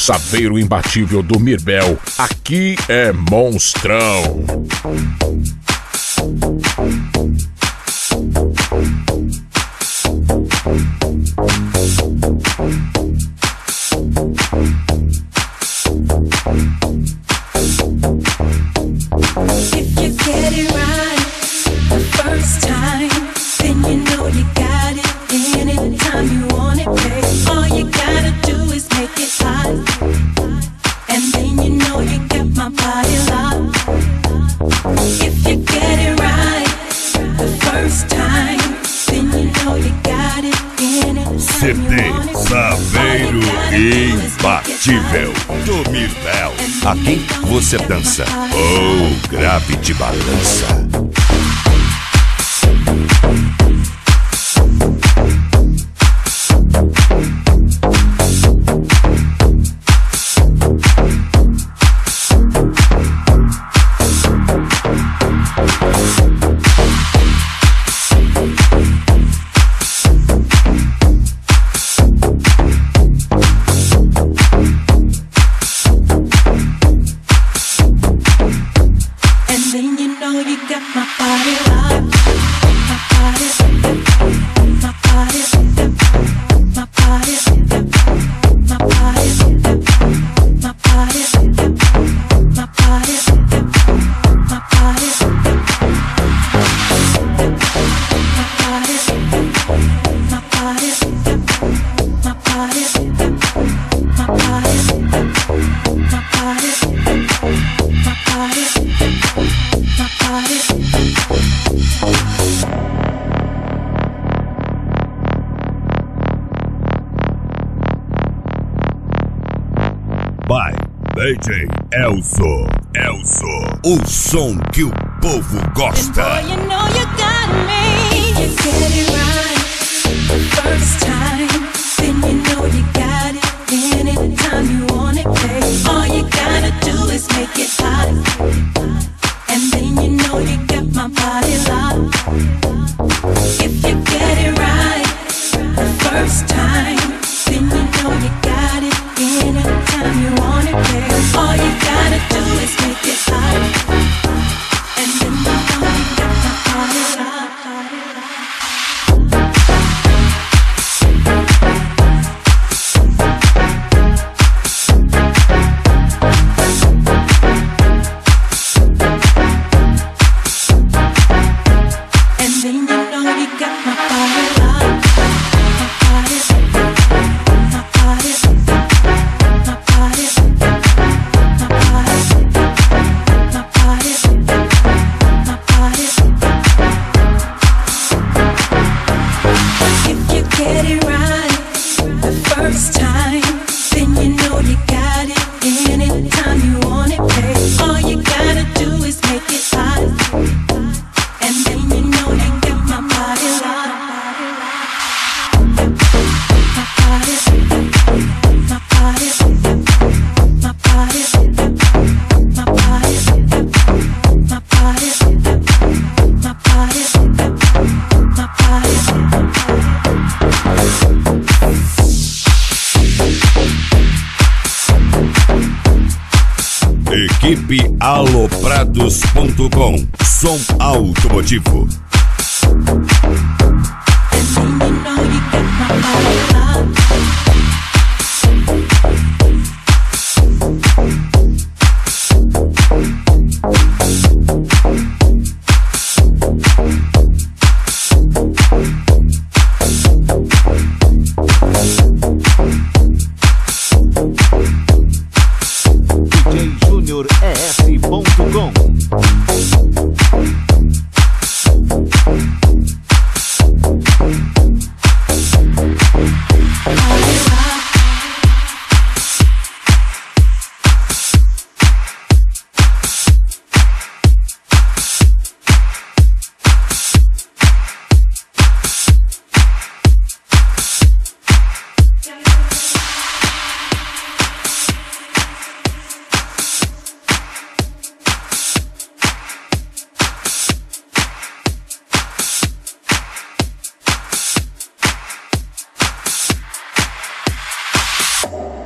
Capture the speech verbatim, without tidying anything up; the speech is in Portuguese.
saveiro imbatível do Mirbel. Aqui é monstrão. If you get it right the first time, then you know you got it. Anytime you want it, babe, all you gotta do is make it hot. And then you know you got my body locked. If you get it right the first time, then you know you got it. C D Saveiro Imbatível do Mirbel. Aqui você dança ou grave de balança. By D J Elzo, Elzo, o som que o povo gosta. And boy, you know you got me. You get it right the first time, then you know you got it. Anytime you want it, babe, all you gotta do is make it hot. And then you know you got my body locked. If you get it right the first time, then you know you got it. Anytime you want it, babe, all you gotta do is make it hot. And then you know you got my body locked. Equipe aloprados ponto com. Som automotivo. Bye.